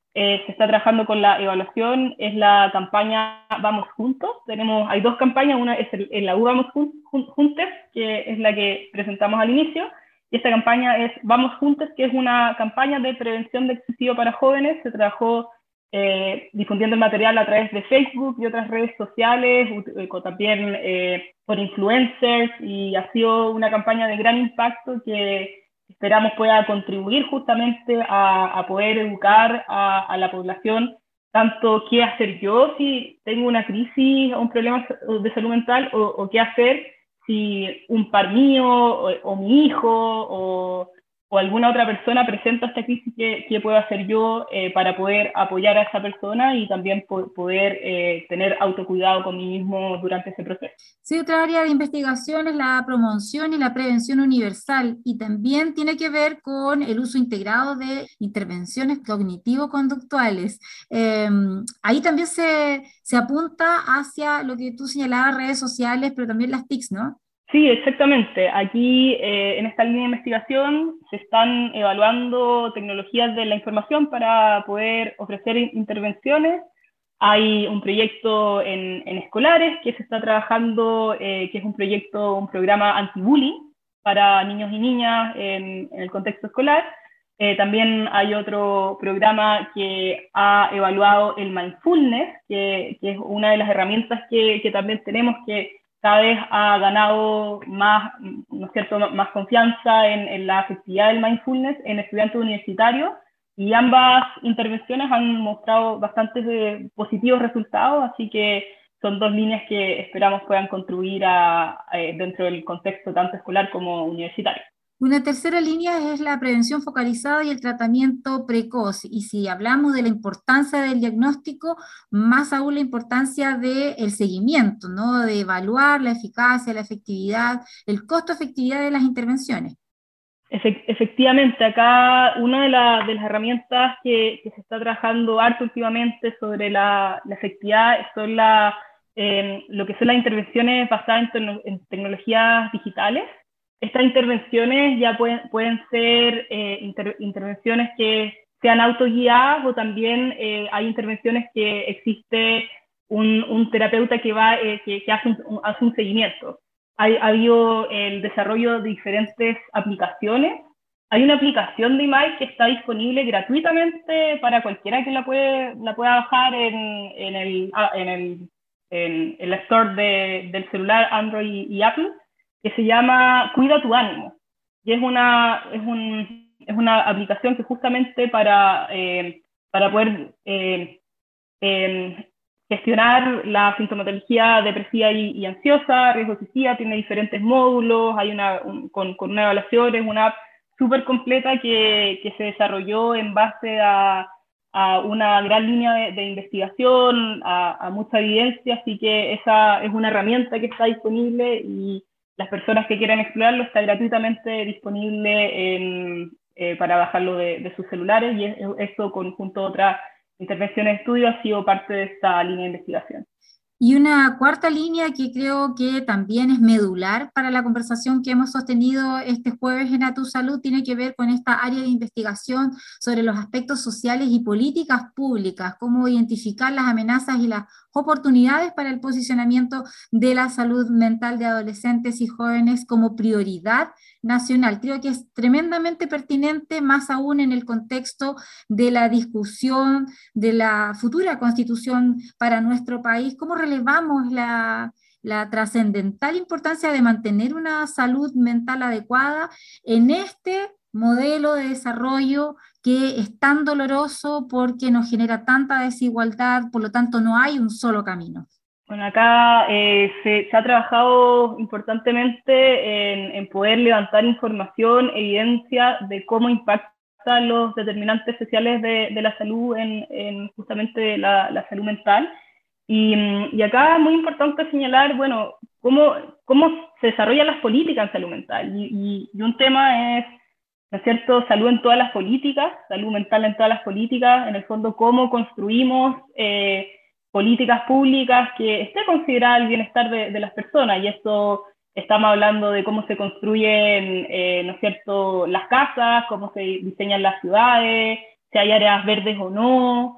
Speaker 3: eh, se está trabajando con la evaluación, es la campaña Vamos Juntos. Tenemos, hay dos campañas, una es el, el la U Vamos Juntos, que es la que presentamos al inicio, y esta campaña es Vamos Juntos, que es una campaña de prevención del suicidio para jóvenes. Se trabajó eh, difundiendo el material a través de Facebook y otras redes sociales, eh, también eh, por influencers, y ha sido una campaña de gran impacto que esperamos pueda contribuir justamente a, a poder educar a, a la población, tanto qué hacer yo si tengo una crisis o un problema de salud mental, o, o qué hacer si un par mío o, o mi hijo o, o alguna otra persona presenta esta crisis, ¿qué, qué puedo hacer yo eh, para poder apoyar a esa persona y también po poder eh, tener autocuidado con mí mismo durante ese proceso?
Speaker 2: Sí, otra área de investigación es la promoción y la prevención universal, y también tiene que ver con el uso integrado de intervenciones cognitivo-conductuales. Eh, ahí también se, se apunta hacia lo que tú señalabas, redes sociales, pero también las T I Cs, ¿no?
Speaker 3: Sí, exactamente. Aquí, eh, en esta línea de investigación, se están evaluando tecnologías de la información para poder ofrecer intervenciones. Hay un proyecto en, en escolares que se está trabajando, eh, que es un proyecto, un programa anti-bullying para niños y niñas en, en el contexto escolar. Eh, también hay otro programa que ha evaluado el mindfulness, que, que es una de las herramientas que, que también tenemos, que cada vez ha ganado más, ¿no es cierto?, más confianza en, en la efectividad del mindfulness en estudiantes universitarios, y ambas intervenciones han mostrado bastantes eh, positivos resultados, así que son dos líneas que esperamos puedan contribuir a, a, dentro del contexto tanto escolar como universitario.
Speaker 2: Una tercera línea es la prevención focalizada y el tratamiento precoz. Y si hablamos de la importancia del diagnóstico, más aún la importancia del seguimiento, ¿no? De evaluar la eficacia, la efectividad, el costo-efectividad de las intervenciones.
Speaker 3: Efectivamente, acá una de, la, de las herramientas que, que se está trabajando harto últimamente sobre la, la efectividad son la, eh, lo que son las intervenciones basadas en, en tecnologías digitales. Estas intervenciones ya pueden, pueden ser eh, inter, intervenciones que sean autoguiadas, o también eh, hay intervenciones que existe un, un terapeuta que, va, eh, que, que hace, un, hace un seguimiento. Hay, ha habido el desarrollo de diferentes aplicaciones. Hay una aplicación de I M A I que está disponible gratuitamente para cualquiera que la, puede, la pueda bajar en, en, el, en, el, en el store de, del celular Android y Apple, que se llama Cuida tu Ánimo. Y es una, es un, es una aplicación que justamente para, eh, para poder eh, eh, gestionar la sintomatología depresiva y, y ansiosa, riesgo suicida, tiene diferentes módulos, hay una, un, con, con una evaluación, es una app súper completa que, que se desarrolló en base a, a una gran línea de, de investigación, a, a mucha evidencia, así que esa es una herramienta que está disponible, y las personas que quieran explorarlo está gratuitamente disponible en, eh, para bajarlo de, de sus celulares, y eso, conjunto a otras intervenciones de estudio, ha sido parte de esta línea de investigación.
Speaker 2: Y una cuarta línea que creo que también es medular para la conversación que hemos sostenido este jueves en A Tu Salud tiene que ver con esta área de investigación sobre los aspectos sociales y políticas públicas, cómo identificar las amenazas y las oportunidades para el posicionamiento de la salud mental de adolescentes y jóvenes como prioridad nacional. Creo que es tremendamente pertinente, más aún en el contexto de la discusión de la futura constitución para nuestro país. ¿Cómo relevamos la, la trascendental importancia de mantener una salud mental adecuada en este modelo de desarrollo que es tan doloroso porque nos genera tanta desigualdad, por lo tanto no hay un solo camino?
Speaker 3: Bueno, acá eh, se, se ha trabajado importantemente en, en poder levantar información, evidencia de cómo impactan los determinantes sociales de, de la salud en, en justamente la, la salud mental. Y, y acá es muy importante señalar, bueno, cómo, cómo se desarrollan las políticas en salud mental. Y, y, y un tema es, ¿no es cierto?, salud en todas las políticas, salud mental en todas las políticas, en el fondo cómo construimos eh, políticas públicas que esté considerada el bienestar de, de las personas, y esto estamos hablando de cómo se construyen, eh, ¿no es cierto?, las casas, cómo se diseñan las ciudades, si hay áreas verdes o no,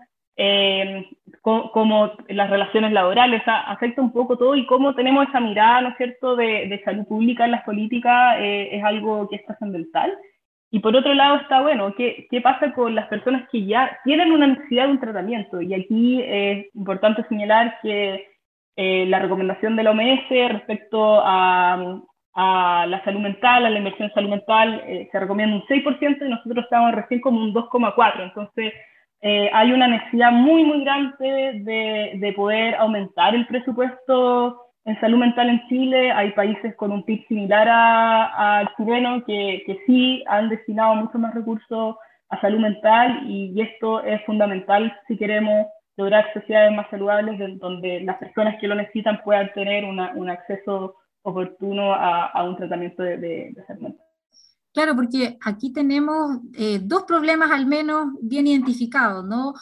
Speaker 3: eh, cómo, cómo las relaciones laborales, o sea, afecta un poco todo y cómo tenemos esa mirada, ¿no es cierto?, de, de salud pública en las políticas, eh, es algo que es trascendental. Y por otro lado está, bueno, ¿qué, ¿qué pasa con las personas que ya tienen una necesidad de un tratamiento? Y aquí es importante señalar que eh, la recomendación de la O M S respecto a, a la salud mental, a la inversión en salud mental, eh, se recomienda un seis por ciento y nosotros estamos recién como un dos coma cuatro por ciento. Entonces, eh, hay una necesidad muy, muy grande de, de poder aumentar el presupuesto en salud mental en Chile. Hay países con un P I B similar al chileno que, que sí han destinado mucho más recursos a salud mental y, y esto es fundamental si queremos lograr sociedades más saludables de, donde las personas que lo necesitan puedan tener una, un acceso oportuno a, a un tratamiento de, de, de salud mental.
Speaker 2: Claro, porque aquí tenemos eh, dos problemas al menos bien identificados, ¿no?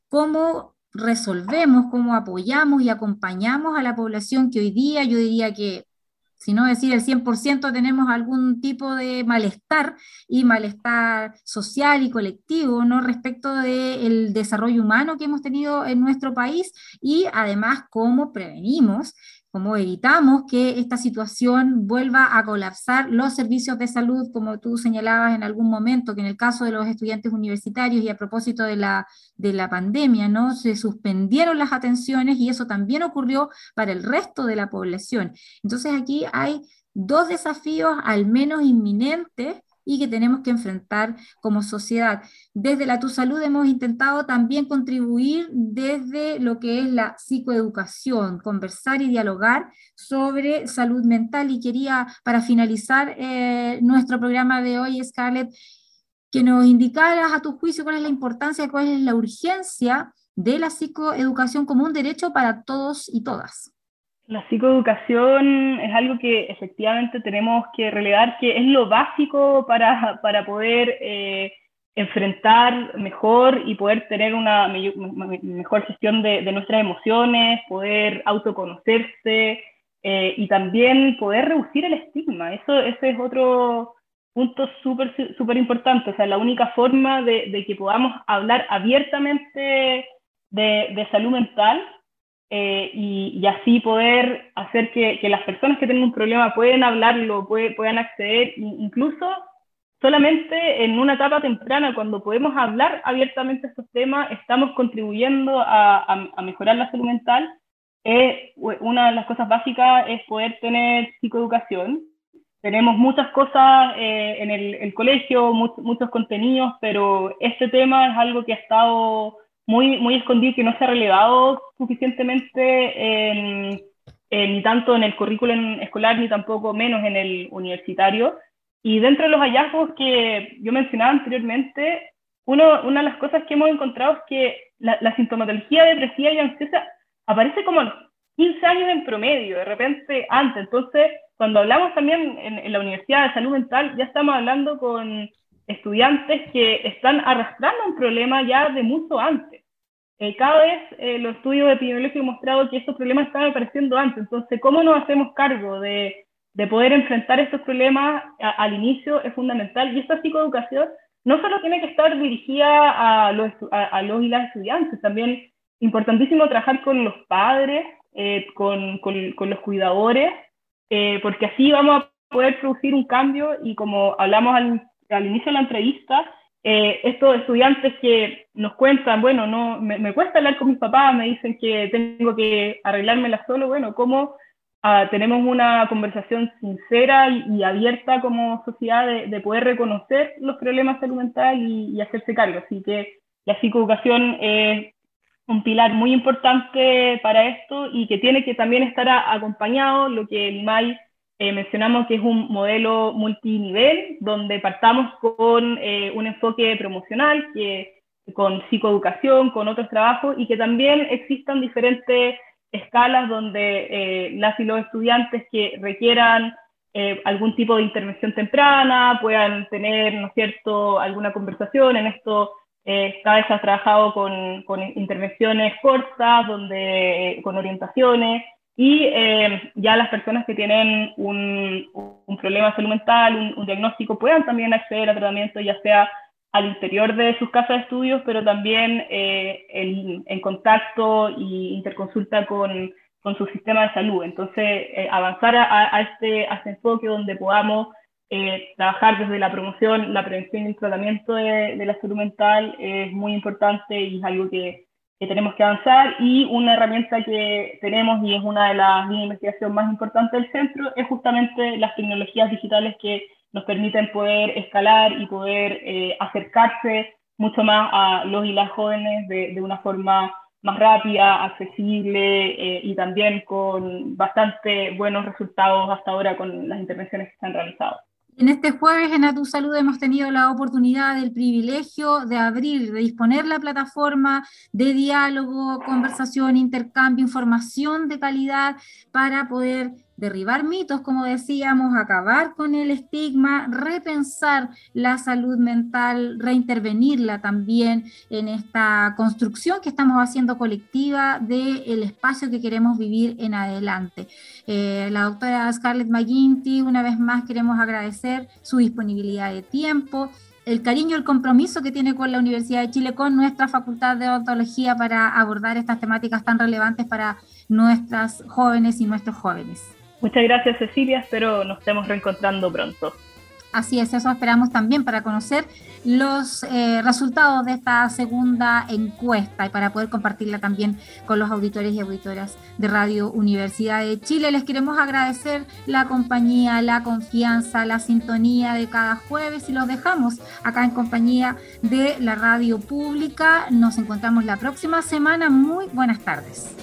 Speaker 2: ¿Cómo resolvemos, cómo apoyamos y acompañamos a la población que hoy día, yo diría que, si no decir el cien por ciento, tenemos algún tipo de malestar y malestar social y colectivo, ¿no? Respecto del desarrollo humano que hemos tenido en nuestro país y además cómo prevenimos, cómo evitamos que esta situación vuelva a colapsar los servicios de salud, como tú señalabas en algún momento, que en el caso de los estudiantes universitarios y a propósito de la, de la pandemia, ¿no? Se suspendieron las atenciones y eso también ocurrió para el resto de la población. Entonces aquí hay dos desafíos al menos inminentes y que tenemos que enfrentar como sociedad. Desde la Tu Salud hemos intentado también contribuir desde lo que es la psicoeducación, conversar y dialogar sobre salud mental. Y quería, para finalizar eh, nuestro programa de hoy, Scarlett, que nos indicaras a tu juicio cuál es la importancia, cuál es la urgencia de la psicoeducación como un derecho para todos y todas.
Speaker 3: La psicoeducación es algo que efectivamente tenemos que relevar, que es lo básico para, para poder eh, enfrentar mejor y poder tener una me, me, mejor gestión de, de nuestras emociones, poder autoconocerse eh, y también poder reducir el estigma. Eso, ese es otro punto súper súper importante. O sea, la única forma de, de que podamos hablar abiertamente de, de salud mental Eh, y, y así poder hacer que, que las personas que tienen un problema puedan hablarlo, puede, puedan acceder, incluso solamente en una etapa temprana, cuando podemos hablar abiertamente estos temas, estamos contribuyendo a, a, a mejorar la salud mental. Eh, una de las cosas básicas es poder tener psicoeducación. Tenemos muchas cosas eh, en el, el colegio, much, muchos contenidos, pero este tema es algo que ha estado muy, muy escondido y que no se ha relevado suficientemente en, en, ni tanto en el currículum escolar ni tampoco menos en el universitario. Y dentro de los hallazgos que yo mencionaba anteriormente, uno, una de las cosas que hemos encontrado es que la, la sintomatología depresiva y ansiosa aparece como a los quince años en promedio, de repente antes. Entonces, cuando hablamos también en, en la Universidad de Salud Mental, ya estamos hablando con estudiantes que están arrastrando un problema ya de mucho antes. Eh, cada vez eh, los estudios epidemiológicos han mostrado que estos problemas están apareciendo antes. Entonces, ¿cómo nos hacemos cargo de, de poder enfrentar estos problemas a, al inicio? Es fundamental. Y esta psicoeducación no solo tiene que estar dirigida a los, a, a los y las estudiantes, también importantísimo trabajar con los padres, eh, con, con, con los cuidadores, eh, porque así vamos a poder producir un cambio. Y como hablamos al al inicio de la entrevista, eh, estos estudiantes que nos cuentan, bueno, no me, me cuesta hablar con mis papás, me dicen que tengo que arreglármela solo, bueno, ¿cómo uh, tenemos una conversación sincera y, y abierta como sociedad de, de poder reconocer los problemas de salud mental y, y hacerse cargo? Así que la psicoeducación es un pilar muy importante para esto y que tiene que también estar a, acompañado, lo que el I M A I Eh, mencionamos que es un modelo multinivel, donde partamos con eh, un enfoque promocional, que, con psicoeducación, con otros trabajos, y que también existan diferentes escalas donde eh, las y los estudiantes que requieran eh, algún tipo de intervención temprana puedan tener, ¿no es cierto?, alguna conversación. En esto eh, cada vez se ha trabajado con, con intervenciones cortas, donde, eh, con orientaciones. Y eh, ya las personas que tienen un, un problema de salud mental, un, un diagnóstico, puedan también acceder a tratamiento, ya sea al interior de sus casas de estudios, pero también eh, en, en contacto y interconsulta con, con su sistema de salud. Entonces, eh, avanzar a, a, este, a este enfoque donde podamos eh, trabajar desde la promoción, la prevención y el tratamiento de, de la salud mental es muy importante y es algo que, que tenemos que avanzar. Y una herramienta que tenemos, y es una de las líneas de investigación más importantes del centro, es justamente las tecnologías digitales que nos permiten poder escalar y poder eh, acercarse mucho más a los y las jóvenes de, de una forma más rápida, accesible eh, y también con bastante buenos resultados hasta ahora con las intervenciones que se han realizado.
Speaker 2: En este jueves en A Tu Salud hemos tenido la oportunidad, el privilegio de abrir, de disponer la plataforma de diálogo, conversación, intercambio, información de calidad para poder derribar mitos, como decíamos, acabar con el estigma, repensar la salud mental, reintervenirla también en esta construcción que estamos haciendo colectiva del espacio que queremos vivir en adelante. Eh, la doctora Scarlett McGuinty, una vez más queremos agradecer su disponibilidad de tiempo, el cariño, el compromiso que tiene con la Universidad de Chile, con nuestra Facultad de Odontología para abordar estas temáticas tan relevantes para nuestras jóvenes y nuestros jóvenes.
Speaker 3: Muchas gracias, Cecilia, espero nos estemos reencontrando pronto.
Speaker 2: Así es, eso esperamos también para conocer los eh, resultados de esta segunda encuesta y para poder compartirla también con los auditores y auditoras de Radio Universidad de Chile. Les queremos agradecer la compañía, la confianza, la sintonía de cada jueves y los dejamos acá en compañía de la radio pública. Nos encontramos la próxima semana. Muy buenas tardes.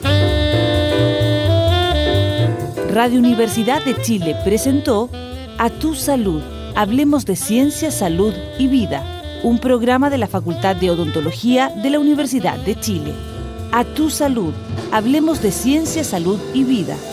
Speaker 1: Radio Universidad de Chile presentó A Tu Salud. Hablemos de ciencia, salud y vida, un programa de la Facultad de Odontología de la Universidad de Chile. A Tu Salud. Hablemos de ciencia, salud y vida.